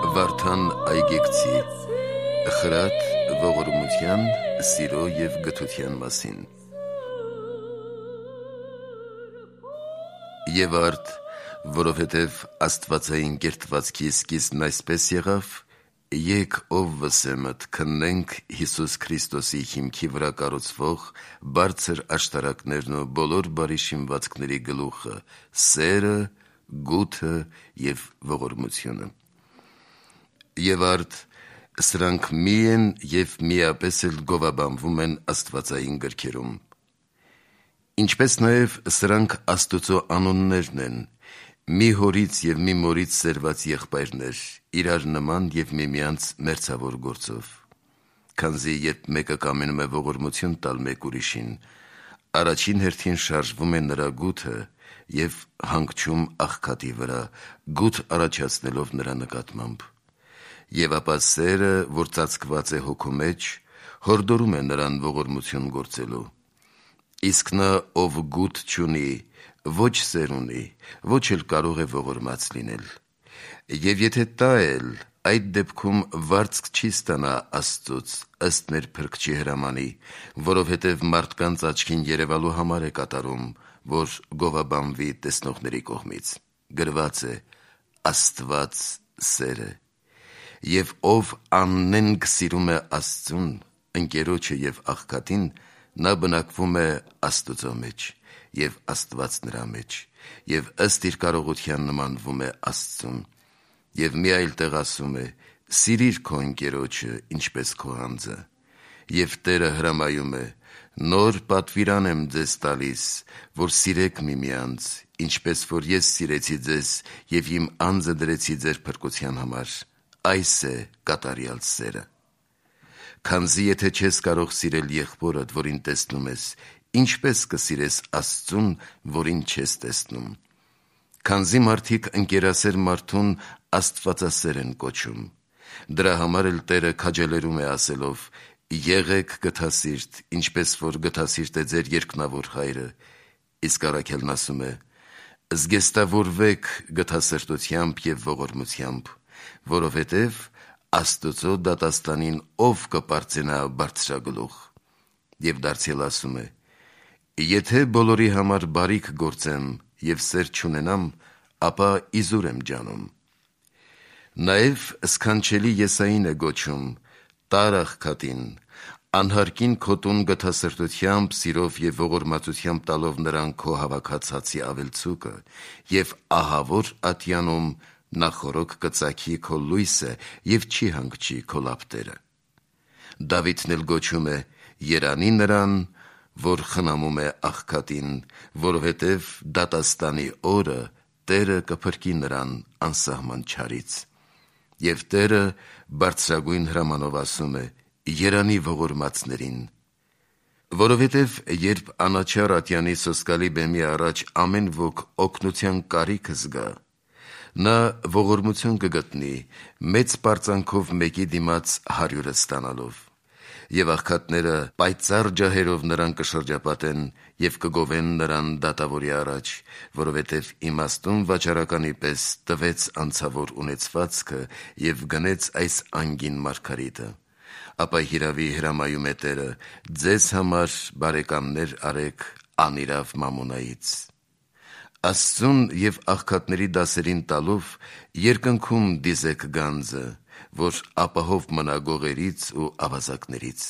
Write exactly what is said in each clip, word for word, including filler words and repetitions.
Վարդան Այգեկցի խրատ ողորմության, սիրո և գթության մասին։ Եվ արդ, որովհետև աստվածային կերտվածքի սկիզբն այսպես եղավ, եկ ով վսեմդ քննենք Հիսուս Քրիստոսի հիմքի վրա կառուցվող բարձր աշտարակներն ու բոլոր բարի շինվածքների գլուխը, սերը, գութը և ողորմությունը։ Եվ արդ, սրանք մի են և միապես էլ գովաբանվում են աստվածային գրքերում։ Ինչպես նաև սրանք Աստուծո անուններն են, մի հորից և մի մորից սերված եղբայրներ, իրար նման և միմյանց մերձավոր գործով։ Քանզի երբ մեկը կամենում է ողորմություն տալ մեկ ուրիշին, առաջին հերթին շարժվում է նրա գութը և հանգչում աղքատի վրա, գութ առաջացնելով նրա նկատմամբ։ Եվ ապա սերը, որ ծածկված է հոգու մեջ, հորդորում է նրան ողորմություն գործելու։ Իսկ նա, ով գութ չունի, ոչ սեր ունի, ոչ էլ կարող է ողորմած լինել։ Եվ եթե տա էլ, այդ դեպքում վարձք չի ստանա Աստծուց, ըստ մեր Փրկչի հրամանի, որովհետև մարդկանց աչքին երևալու համար է կատարում, որ գովաբանվի տեսնողների կողմից։ Գրված է. Աստված սեր է։ Եվ ով աննենգ սիրում է Աստծուն, ընկերոջը և աղքատին, նա բնակվում է Աստուծո մեջ, և Աստված նրա մեջ, և ըստ իր կարողության նմանվում է Աստծուն։ Եվ մի այլ տեղ ասում է. «Սիրիր քո ընկերոջը, ինչպես քո անձը»։ Եվ Տերը հրամայում է. «Նոր պատվիրան եմ ձեզ տալիս, որ սիրեք միմյանց, ինչպես որ ես սիրեցի ձեզ և իմ անձը դրեցի ձեր փրկության համար, այս է կատարյալ սերը»։ Քանզի եթե չես կարող սիրել եղբորդ, որին տեսնում ես, ինչպե՞ս կսիրես Աստծուն, որին չես տեսնում։ Քանզի մարդիկ ընկերասեր մարդուն աստվածասեր են կոչում։ Դրա համար էլ Տերը քաջալերում է ասելով. «Եղեք գթասիրտ, ինչպես որ գթասիրտ է ձեր երկնավոր Հայրը»։ Իսկ առաքյալն ասում է. «Զգեստավորվեք գթասրտությամբ և ողորմությամբ, որովհետև Աստուծո դատաստանին ով կպարծենա բարձրագլուխ»։ Եվ դարձյալ ասում է. «Եթե բոլորի համար բարիք գործեմ և սեր չունենամ, ապա իզուր եմ ջանում»։ Նաև սքանչելի Եսային է գոչում. «Տար աղքատին, անհարկին քո տուն գթասրտությամբ, սիրով և ողորմածությամբ տալով նրան քո հավաքած հացի ավելցուկը, և ահավոր ատյանում նախօրոք կծագի քո լույսը և չի հանգչի քո լապտերը»։ Դավիթն էլ գոչում է. «Երանի նրան, որ խնամում է աղքատին, որովհետև դատաստանի օրը Տերը կփրկի նրան անսահման չարից»։ Եվ Տերը բարձրագույն հրամանով ասում է. «Երանի ողորմածներին»։ Որովհետև երբ անաչառ ատյանի սոսկալի բեմի առաջ ամեն ոք օգնության կարիքը զգա, նա ողորմություն կգտնի մեծ պարծանքով մեկի դիմաց հարյուրը ստանալով։ Եվ աղքատները պայծառ ջահերով նրան կշրջապատեն և կգովեն նրան դատավորի առաջ, որովհետև իմաստուն վաճառականի պես տվեց անցավոր ունեցվածքը և գնեց այս անգին մարգարիտը։ Ապա հիրավի հրամայում է Տերը. «Ձեզ համար բարեկամներ արեք անիրավ մամոնայից»։ Աստծուն և աղքատների դասերին տալով երկնքում դիզեք գանձը, որ ապահով մնա գողերից ու ավազակներից։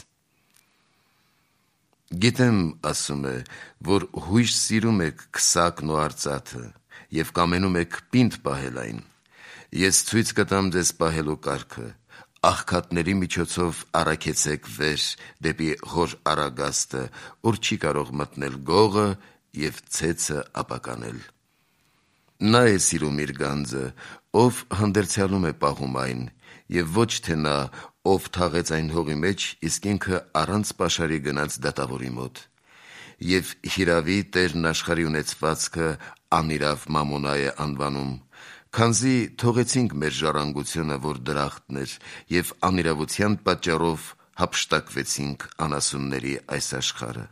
Գիտեմ, ասում է, որ հույժ սիրում եք քսակն ու արծաթը և կամենում եք պինդ պահել այն։ Ես ցույց կտամ ձեզ պահելու կարգը. աղքատների միջոցով առաքեցեք վեր դեպի հոր առագաստը, ուր չի կարող մտնել գողը և ցեցը ապականել։ Նա է սիրում իր գանձը, ով հանդերձյալում է պահում այն, և ոչ թե նա, ով թաղեց այն հողի մեջ, իսկ ինքը առանց պաշարի գնաց դատավորի մոտ։ Եվ հիրավի Տերն աշխարհի ունեցվածքը անիրավ մամոնա է անվանում, քանզի թողեցինք մեր ժառանգությունը, որ դրախտն էր, և անիրավության պատճառով հափշտակվեցինք անասունների այս աշխարհը։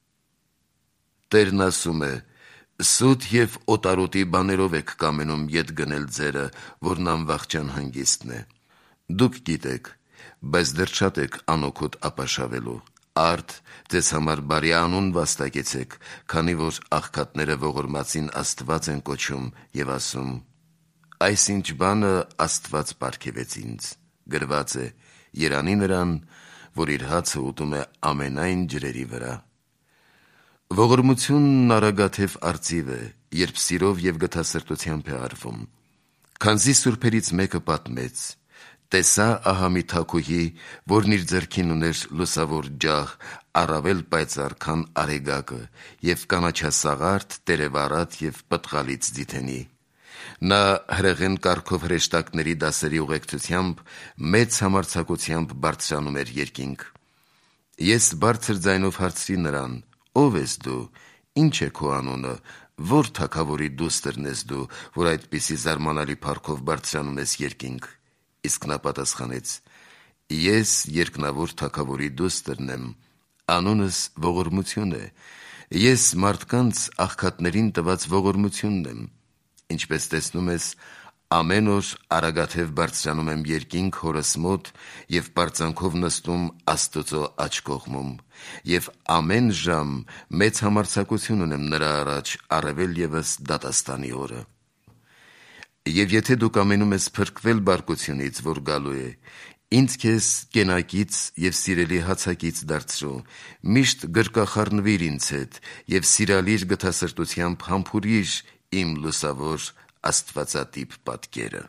Տերն ասում է. «Սուտ և օտարոտի բաներով եք կամենում ետ գնել ձերը, որն անվախճան հանգիստն է։ Դուք գիտեք, բայց դեռ շատ եք անօգուտ ապաշավելու, արդ ձեզ համար բարի անուն վաստակեցեք, քանի որ աղքատները ողորմածին Աստված են կոչում և ասում. «Այսինչ բանը Աստված պարգևեց ինձ», գրված է. «Երանի նրան, որ իր հացը ուտում է ամենայն ջրերի վրա»։ Ողորմությունն արագաթև արծիվ է, երբ սիրով և գթասրտությամբ է արվում։ Քանզի սուրբերից մեկը պատմեց. «Տեսա ահա մի թագուհի, որն իր ձեռքին ուներ լուսավոր ջահ, առավել պայծառ, քան արեգակը, և կանաչասաղարդ, տերևառատ և պտղալից ձիթենի։ Նա հրեղեն կարգով հրեշտակների դասերի ուղեկցությամբ մեծ համարձակությամբ բարձրանում էր երկինք։ Ես բարձր ձայնով հարցրի նրան. «Ո՞վ ես դու, ինչ է քո անունը, որ թագավորի դուստրն ես դու, որ այդպիսի զարմանալի փառքով բարձրանում ես երկինք»։ Իսկ նա պատասխանեց. «Ես երկնավոր թագավորի դուստրն եմ, անունս ողորմություն է, ես մարդկանց աղքատներին տված ողորմությունն եմ։ Ինչպես տեսնում ես, ամեն օր արագաթև բարձրանում եմ երկինք հորս մոտ և պարծանքով նստում Աստծո աջ կողմում, և ամեն ժամ մեծ համարձակություն ունեմ նրա առաջ, առավել ևս դատաստանի օրը։ Եվ եթե դու կամենում ես փրկվել բարկությունից, որ գալու է, ինձ քեզ կենակից և սիրելի հացակից դարձրու, միշտ գրկախառնվիր ինձ հետ և սիրալիր գթասրտությամբ համբուրիր իմ լուսավոր աստվածատիպ պատկերը»։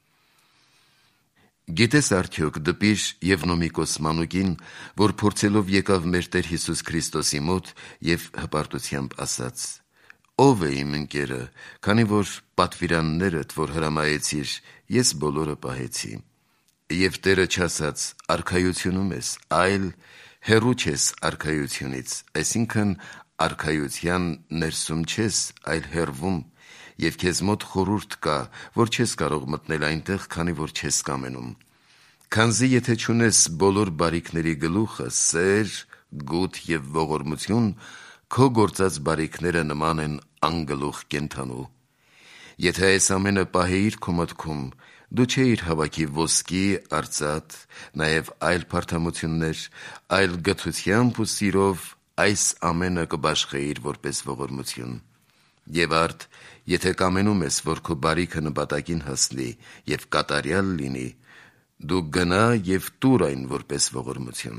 Գիտես արդյոք դպիր Եվնոմիկոս մանուկին, որ փորձելով եկավ մեր Տեր Հիսուս Քրիստոսի մոտ և հպարտությամբ ասաց. «Ո՞վ է իմ ընկերը, քանի որ պատվիրաններդ, որ հրամայեցիր, ես բոլորը պահեցի»։ Եվ Տերը չասաց. «Արքայությունում ես», այլ «Հեռու չես արքայությունից», այսինքն արքայության ներսում չես, այլ հեռվում, և քեզ մոտ խորհուրդ կա, որ չես կարող մտնել այնտեղ, քանի որ չես կամենում։ Քանզի եթե չունես բոլոր բարիքների գլուխը՝ սեր, գութ և ողորմություն, քո գործած բարիքները նման են անգլուխ կենդանու։ Եթե այս ամենը պահեիր քո մտքում, դու չէիր հավաքի ոսկի, արծաթ, նաև այլ փարթամություններ, այլ գթությամբ ու սիրով այս ամենը կբաշխեիր որպես ողորմություն։ Եվ արդ, եթե կամենում ես, որ քո բարիքը նպատակին հասնի և կատարյալ լինի, դու գնա և տուր այն որպես ողորմություն։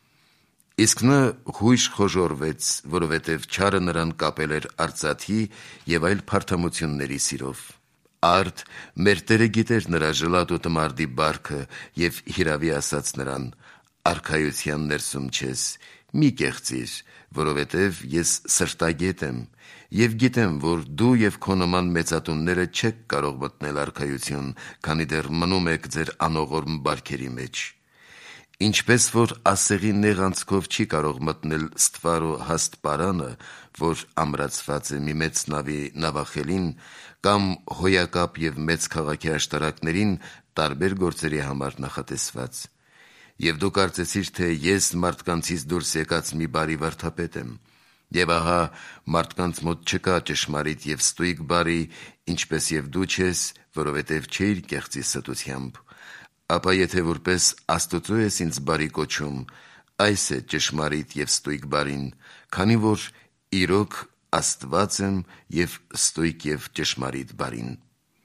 Իսկ նա հույժ խոժոռվեց, որովհետև չարը նրան կապել էր արծաթի և այլ փարթամությունների սիրով։ Արդ մեր Տերը գիտեր նրա ժլատ ու տմարդի բարքը և հիրավի ասաց նրան. «Արքայության ներսում չես, մի կեղծիր, որովհետև ես սրտագետ եմ և գիտեմ, որ դու և քո նման մեծատունները չեք կարող մտնել արքայություն, քանի դեռ մնում եք ձեր անողորմ բարքերի մեջ։ Ինչպես որ ասեղի նեղ անցքով չի կարող մտնել ստվար ու հաստ պարանը, որ ամրացված է մի մեծ նավի նավախելին, կամ հոյակապ և մեծ քաղաքի աշտարակներին տարբեր գործերի համար նախատեսված։ Եվ դու կարծեցիր, թե ես մարդկանցից դուրս եկած մի բարի վարդապետ եմ, և ահա մարդկանց մոտ չկա ճշմարիտ և ստույգ բարի, ինչպես և դու չես, որովհետև չէիր կեղծի ստությամբ։ Ապա եթե որպես Աստծո ես ինձ բարի կոչում, այս է ճշմարիտ և ստույգ բարին, քանի որ իրոք Աստված եմ և ստույգ և ճշմարիտ բարին։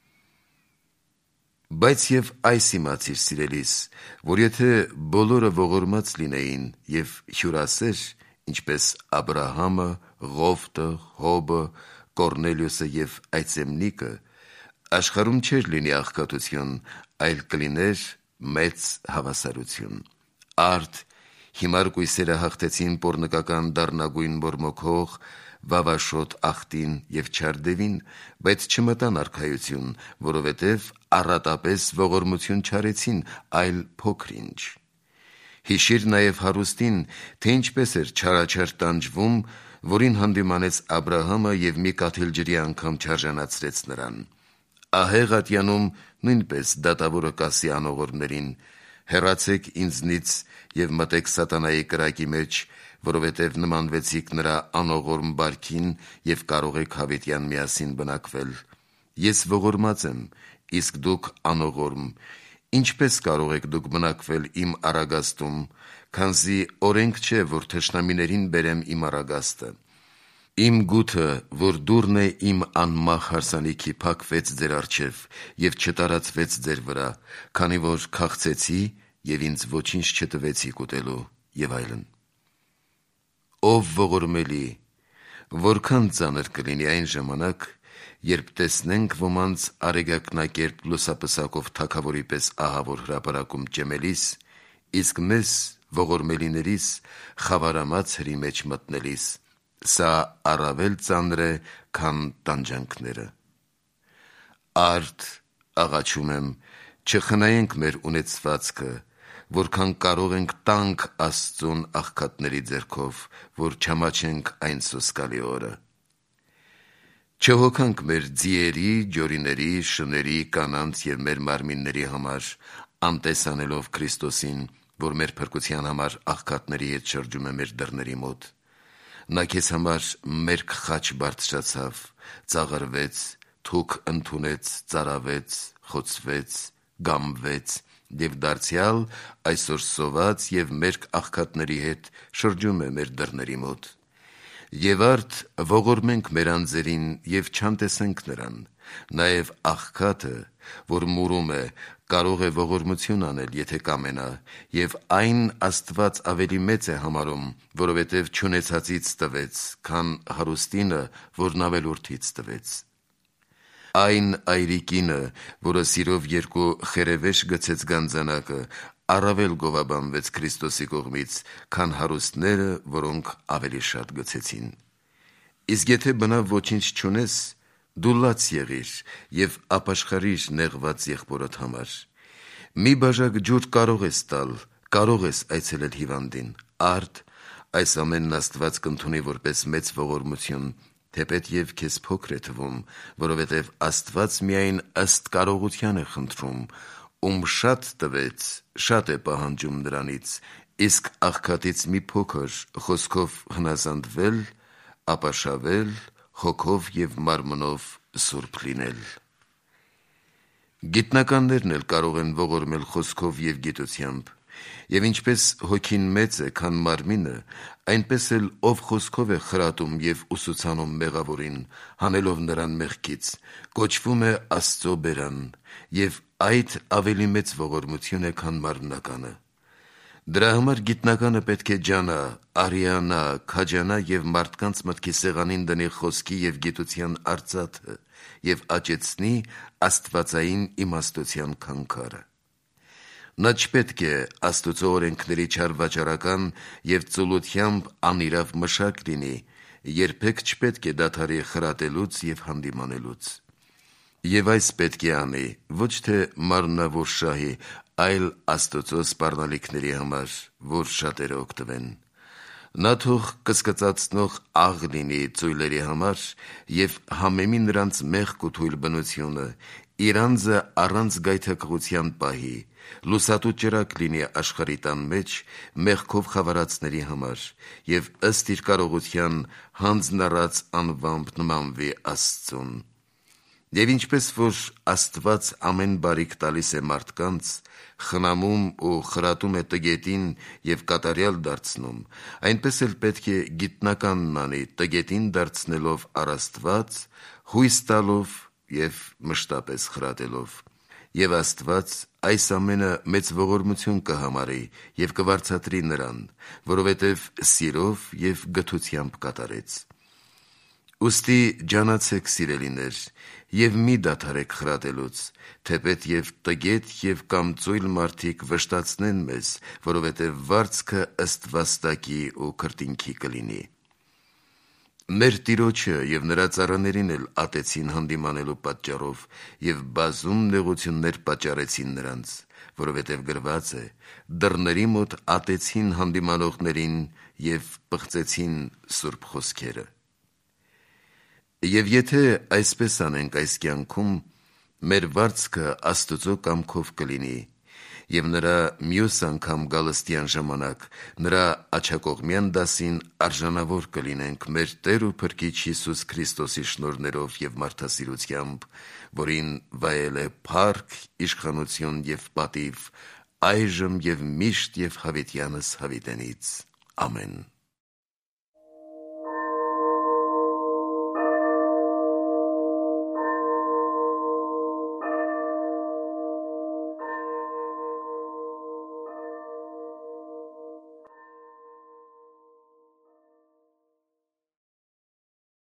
Բայց և այս իմացիր, սիրելիս, որ եթե բոլորը ողորմած լինեին և հյուրասեր, ինչպես Աբրահամը, Ղովտը, Հոբը, Կոռնելիոսը և այծեմնիկը, աշխարհում չէր լինի աղքատություն, այլ կլիներ մեծ հավասարություն։ Արդ հիմար կույսերը հաղթեցին պոռնկական դառնագույն բորմոքող, վավաշոտ աղտին և չար դևին, բայց չմտան արքայություն, որովհետև առատապես ողորմություն չարեցին, այլ փոքր-ինչ։ Հիշիր նաև հարուստին, թե ինչպես էր չարաչար տանջվում, որին հանդիմանեց Աբրահամը և մի կաթիլ ջրի անգամ չարժանացրեց նրան։ Ահեղ ատյանում նույնպես դատավորը կասի անողորմներին. «Հեռացեք ինձնից և մտեք սատանայի կրակի մեջ, որովհետև նմանվեցիք նրա անողորմ բարքին և կարող եք հավիտյան միասին բնակվել։ Ես ողորմած եմ, իսկ դուք անողորմ, Ինչպես կարող եք դուք բնակվել իմ առագաստում, քանզի օրենք չէ, որ թշնամիներին բերեմ իմ առագաստը։ Իմ գութը, որ դուռն է իմ անմահ հարսանիքի, փակվեց ձեր առջև և չտարածվեց ձեր վրա, քանի որ քաղցեցի և ինձ ոչինչ չտվեցիք ուտելու և այլն։ Ով ողորմելի, որքան ծանր կլինի այն ժամանակ, երբ տեսնենք ոմանց արեգակնակերպ լուսապսակով թագավորի պես ահավոր հրապարակում ճեմելիս, իսկ մեզ ողորմելիներիս խավարամած հրի մեջ մտնելիս, սա առավել ծանր է, քան տանջանքները։ Արդ աղաչում եմ, չխնայենք մեր ունեցվածքը, որքան կարող ենք տանք Աստծուն աղքատների ձեռքով, որ չամաչենք այն սոսկալի օրը։ Չհոգանք մեր ձիերի, ջորիների, շների, կանանց և մեր մարմինների համար, անտեսանելով Քրիստոսին, որ մեր փրկության համար աղքատների հետ շրջում է մեր դռների մոտ։ Նա քեզ համար մերկ խաչ բարձրացավ, ծաղրվեց, թուք ընդունեց, ծարավեց, խոցվեց, գամվեց և դարձյալ այսօր սոված և մերկ աղքատների հետ շրջում է մեր դռների մոտ։ Եվ արդ ողորմենք մեր անձերին և չանտեսենք նրան, նաև աղքատը, որ մուրում է, կարող է ողորմություն անել, եթե կամենա, և այն Աստված ավելի մեծ է համարում, որովհետև չունեցածից տվեց, քան հարուստինը, որն ավելորդից տվեց։ Այն այրիկինը, որը սիրով երկու խերևեշ գցեց գանձանակը, առավել գովաբանվեց Քրիստոսի կողմից, քան հարուստները, որոնք ավելի շատ գցեցին։ Իսկ եթե բնավ ոչինչ չունես, դու լաց եղիր և ապաշխարիր նեղված եղբորդ համար։ Մի բաժակ ջուր կարող ես տալ, կարող ես այցելել հիվանդին, արդ այս ամենն Աստված կընդունի որպես մեծ ողորմություն, թեպետ և քեզ փոքր է թվում, որովհետև Աստված միայն ըստ կարողության է խնդրում, ում շատ տվեց, շատ է պահանջում նրանից, իսկ աղքատից մի փոքր խոսքով հնազանդվել, ապաշավել, հոգով և մարմնով սուրբ լինել։ Գիտնականներն էլ կարող են ողորմել խոսքով և գիտությամբ, և ինչպես հոգին մեծ է, քան մարմինը, այնպես էլ ով խոսքով է խրատում և ուսուցանում մեղավորին, հանելով նրան մեղքից, կոչվում է Աստծո բերան, և այդ ավելի մեծ ողորմություն է, քան մարմնականը։ Դրա համար գիտնականը պետք է ջանա, արիանա, քաջանա և մարդկանց մտքի սեղանին դնի խոսքի և գիտության արծաթը և աճեցնի աստվածային իմաստության քանքարը։ Նա չպետք է Աստծո օրենքների չար վաճառական և ծուլությամբ անիրավ մշակ լինի, երբեք չպետք է դադարի խրատելուց և հանդիմանելուց։ Եվ այս պետք է անի ոչ թե մարմնավոր շահի, այլ Աստծո սպառնալիքների համար, որ շատերը օգտվեն։ Նա թող կսկծացնող աղ լինի ծույլերի համար և համեմի նրանց մեղք ու թույլ բնությունը, իր անձը առանց գայթակղության պահի, լուսատու ճրագ լինի աշխարհի տան մեջ մեղքով խավարածների համար և ըստ իր կարողության հանձն առած անվամբ նմանվի Աստծուն։ Եվ ինչպես որ Աստված ամեն բարիք տալիս է մարդկանց, խնամում ու խրատում է տգետին և կատարյալ դարձնում, այնպես էլ պետք է գիտնականն անի տգետին դարձնելով առ Աստված, հույս տալով և մշտապես խրատելով։ Եվ Աստված այս ամենը մեծ ողորմություն կհամարի և կվարձատրի նրան, որովհետև սիրով և գթությամբ կատարեց։ Ուստի ջանացեք, սիրելիներ, և մի դադարեք խրատելուց, թեպետ և տգետ և կամ ծույլ մարդիկ վշտացնեն մեզ, որովհետև վարձքը ըստ վաստակի ու քրտինքի կլինի։ Մեր Տիրոջը և նրա ծառաներին էլ ատեցին հանդիմանելու պատճառով և բազում նեղություններ պատճառեցին նրանց, որովհետև գրված է. «Դռների մոտ ատեցին հանդիմանողներին և պղծեցին սուրբ խոսքերը»։ Եվ եթե այսպես անենք այս կյանքում, մեր վարձքը Աստծո կամքով կլինի, և նրա մյուս անգամ գալստյան ժամանակ նրա աջակողմյան դասին արժանավոր կլինենք մեր Տեր ու Փրկիչ Հիսուս Քրիստոսի շնորհներով և մարդասիրությամբ, որին վայել է փառք, իշխանություն և պատիվ, այժմ և միշտ և հավիտյանս հավիտենից։ Ամեն։